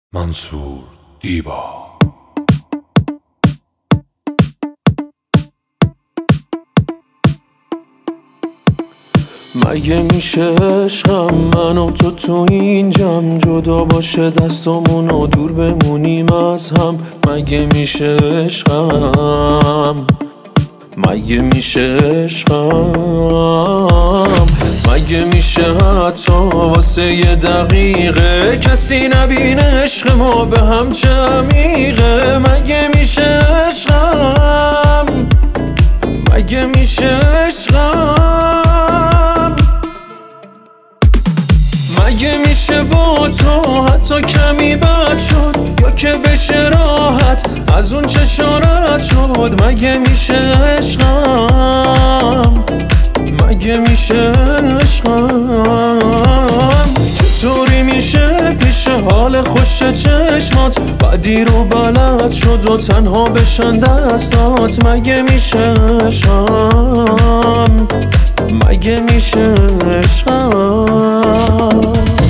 منصور دیبا. مگه میشه عشقم من و تو این جمع جدا باشه دستامون و دور بمونیم از هم؟ مگه میشه عشقم؟ مگه میشه عشقم؟ مگه میشه حتی واسه یه دقیقه کسی نبینه عشق ما به هم چه عمیقه؟ مگه میشه عشقم؟ مگه میشه عشقم؟ مگه میشه با تو حتی کمی بد شد یا که بشه راحت از اون چشارت شد؟ مگه میشه عشقم؟ مگه میشه عشقم؟ چطوری میشه پیش حال خوش چشمات بعدی رو بلد شد و تنها بشن دستات؟ مگه میشه عشقم؟ مگه میشه عشقم؟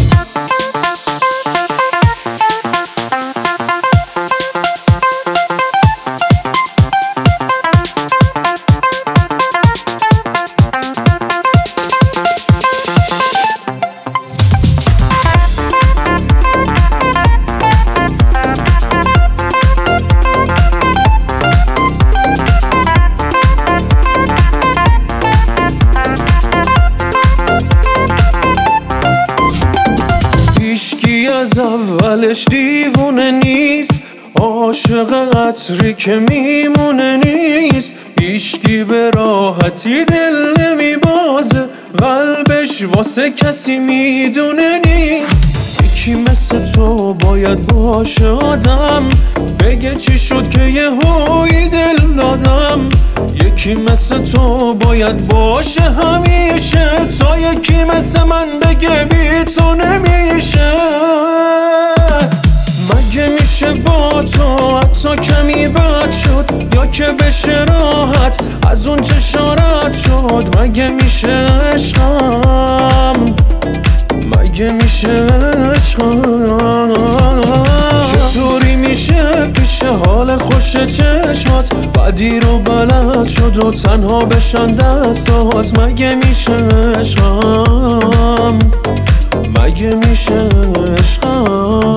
هیچکی از اولش دیوونه نیست، عاشق عطری که میمونه نیست. هیچکی به راحتی دل نمیبازه، قلبش واسه کسی میدونه نیست. یکی مثل تو باید باشه آدم، بگه چی شد که یه هوی دل دادم. یکی مثل تو باید باشه همیشه، تا یکی مثل من بگه بی تو نمیشه. مگه میشه با تو حتی کمی بد شد یا که بشه راحت از اون چشارت شد؟ مگه میشه عشقم؟ مگه میشه عشقم؟ چطوری میشه پیش حال خوش چشمات بعدی رو بلد شد و تنها بشن دستات؟ مگه میشه عشقم؟ مگه میشه عشقم؟